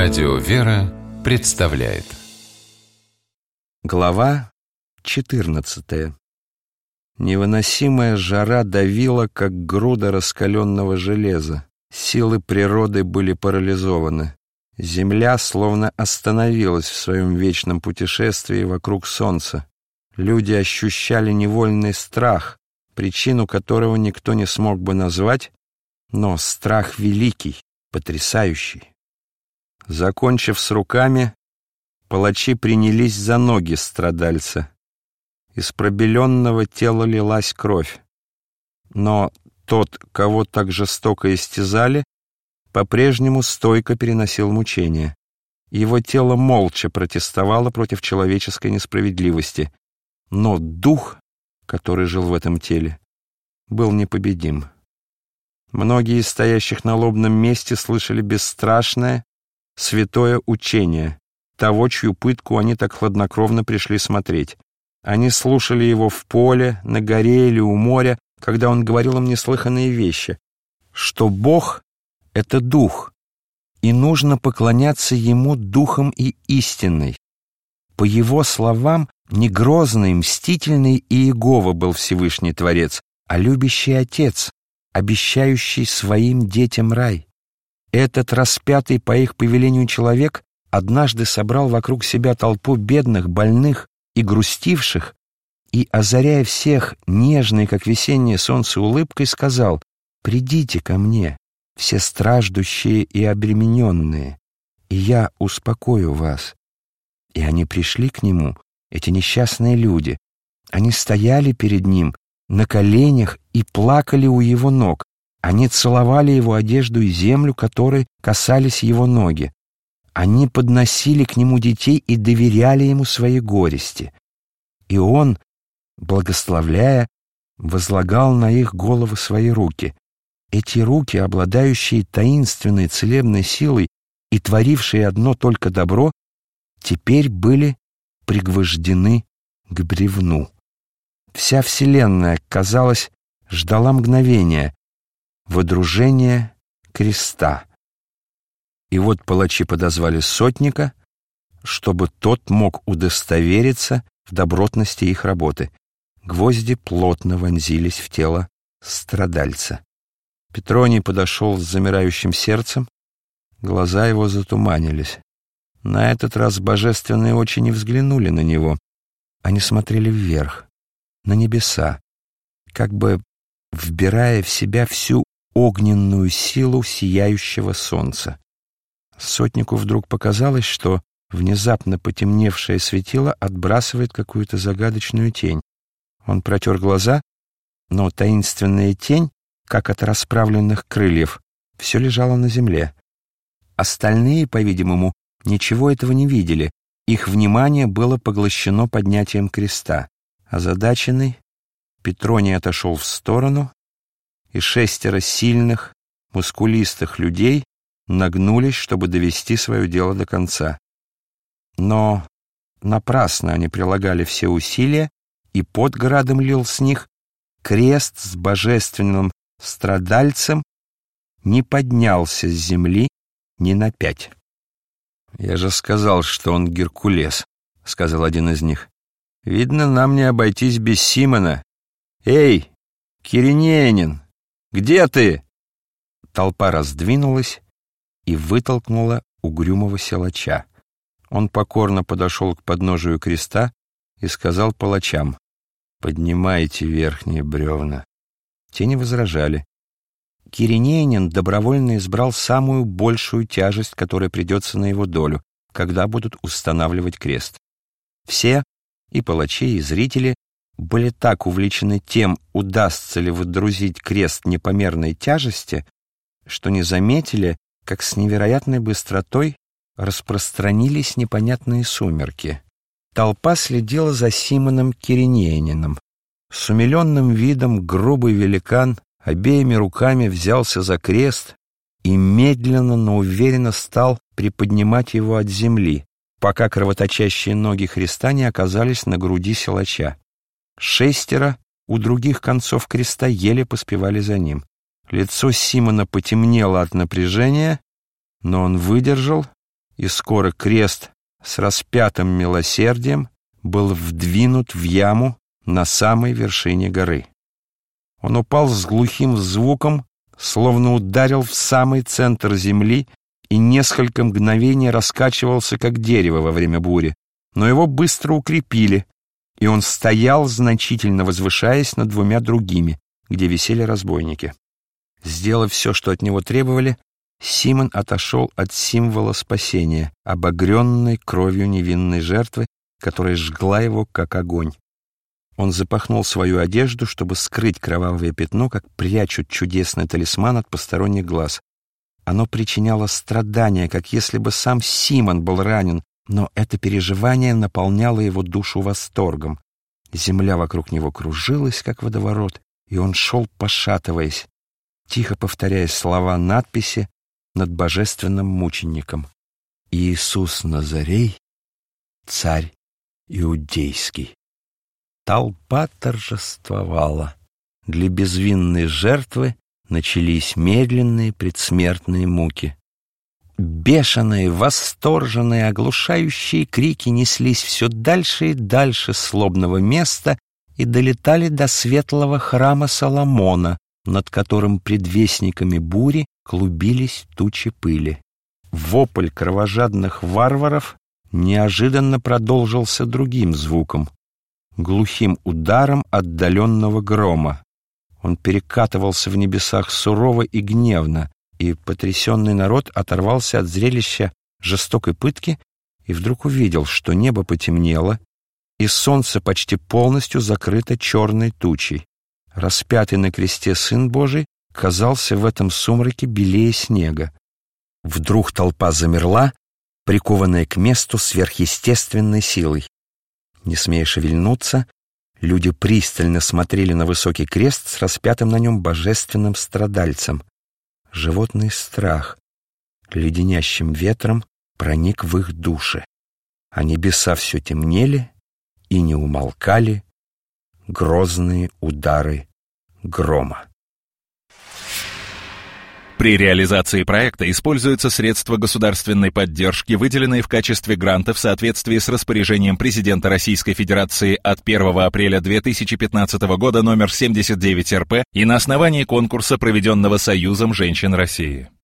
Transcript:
Радио «Вера» представляет. Глава 14. Невыносимая жара давила, как груда раскаленного железа. Силы природы были парализованы. Земля словно остановилась в своем вечном путешествии вокруг солнца. Люди ощущали невольный страх, причину которого никто не смог бы назвать, но страх великий, потрясающий. Закончив с руками, палачи принялись за ноги страдальца. Из пробеленного тела лилась кровь. Но тот, кого так жестоко истязали, по-прежнему стойко переносил мучения. Его тело молча протестовало против человеческой несправедливости, но дух, который жил в этом теле, был непобедим. Многие из стоящих на лобном месте слышали бесстрашное, святое учение того, чью пытку они так хладнокровно пришли смотреть. Они слушали его в поле, на горе или у моря, когда он говорил им неслыханные вещи, что Бог — это дух, и нужно поклоняться ему духом и истиной. По его словам, не грозный, мстительный Иегова был Всевышний Творец, а любящий Отец, обещающий своим детям рай. Этот распятый по их повелению человек однажды собрал вокруг себя толпу бедных, больных и грустивших и, озаряя всех нежной, как весеннее солнце, улыбкой, сказал: «Придите ко мне, все страждущие и обремененные, и я успокою вас». И они пришли к нему, эти несчастные люди. Они стояли перед ним на коленях и плакали у его ног. Они целовали его одежду и землю, которой касались его ноги. Они подносили к нему детей и доверяли ему свои горести. И он, благословляя, возлагал на их головы свои руки. Эти руки, обладающие таинственной целебной силой и творившие одно только добро, теперь были пригвождены к бревну. Вся вселенная, казалось, ждала мгновения, водружения креста. И вот палачи подозвали сотника, чтобы тот мог удостовериться в добротности их работы. Гвозди плотно вонзились в тело страдальца. Петроний подошел с замирающим сердцем, глаза его затуманились. На этот раз божественные очи не взглянули на него. Они смотрели вверх, на небеса, как бы вбирая в себя всю огненную силу сияющего солнца. Сотнику вдруг показалось, что внезапно потемневшее светило отбрасывает какую-то загадочную тень. Он протер глаза, но таинственная тень, как от расправленных крыльев, все лежала на земле. Остальные, по-видимому, ничего этого не видели. Их внимание было поглощено поднятием креста. Озадаченный, Петроний отошел в сторону, и 6 сильных, мускулистых людей нагнулись, чтобы довести свое дело до конца. Но напрасно они прилагали все усилия, и под градом лил с них, крест с божественным страдальцем не поднялся с земли ни на 5. «Я же сказал, что он Геркулес», — сказал один из них. «Видно, нам не обойтись без Симона. Эй, Киринеянин, где ты?» Толпа раздвинулась и вытолкнула угрюмого силача. Он покорно подошел к подножию креста и сказал палачам: «Поднимайте верхние бревна». Те не возражали. Киринеянин добровольно избрал самую большую тяжесть, которая придется на его долю, когда будут устанавливать крест. Все, и палачи, и зрители, были так увлечены тем, удастся ли выдрузить крест непомерной тяжести, что не заметили, как с невероятной быстротой распространились непонятные сумерки. Толпа следила за Симоном Киринеянином. С умиленным видом грубый великан обеими руками взялся за крест и медленно, но уверенно стал приподнимать его от земли, пока кровоточащие ноги Христа не оказались на груди силача. 6 у других концов креста еле поспевали за ним. Лицо Симона потемнело от напряжения, но он выдержал и скоро крест с распятым милосердием был вдвинут в яму на самой вершине горы. Он упал с глухим звуком, словно ударил в самый центр земли, и несколько мгновений раскачивался, как дерево во время бури, но его быстро укрепили, и он стоял, значительно возвышаясь над двумя другими, где висели разбойники. Сделав все, что от него требовали, Симон отошел от символа спасения, обогренной кровью невинной жертвы, которая жгла его, как огонь. Он запахнул свою одежду, чтобы скрыть кровавое пятно, как прячут чудесный талисман от посторонних глаз. Оно причиняло страдания, как если бы сам Симон был ранен, но это переживание наполняло его душу восторгом. Земля вокруг него кружилась, как водоворот, и он шел, пошатываясь, тихо повторяя слова надписи над божественным мучеником: «Иисус Назарей, царь иудейский». Толпа торжествовала. Для безвинной жертвы начались медленные предсмертные муки. Бешеные, восторженные, оглушающие крики неслись все дальше и дальше с лобного места и долетали до светлого храма Соломона, над которым предвестниками бури клубились тучи пыли. Вопль кровожадных варваров неожиданно продолжился другим звуком, глухим ударом отдаленного грома. Он перекатывался в небесах сурово и гневно, и потрясенный народ оторвался от зрелища жестокой пытки и вдруг увидел, что небо потемнело, и солнце почти полностью закрыто черной тучей. Распятый на кресте Сын Божий казался в этом сумраке белее снега. Вдруг толпа замерла, прикованная к месту сверхъестественной силой. Не смея шевельнуться, люди пристально смотрели на высокий крест с распятым на нем божественным страдальцем. Животный страх леденящим ветром проник в их души, а небеса все темнели и не умолкали грозные удары грома. При реализации проекта используются средства государственной поддержки, выделенные в качестве гранта в соответствии с распоряжением президента Российской Федерации от 1 апреля 2015 года номер 79 РП и на основании конкурса, проведенного Союзом женщин России.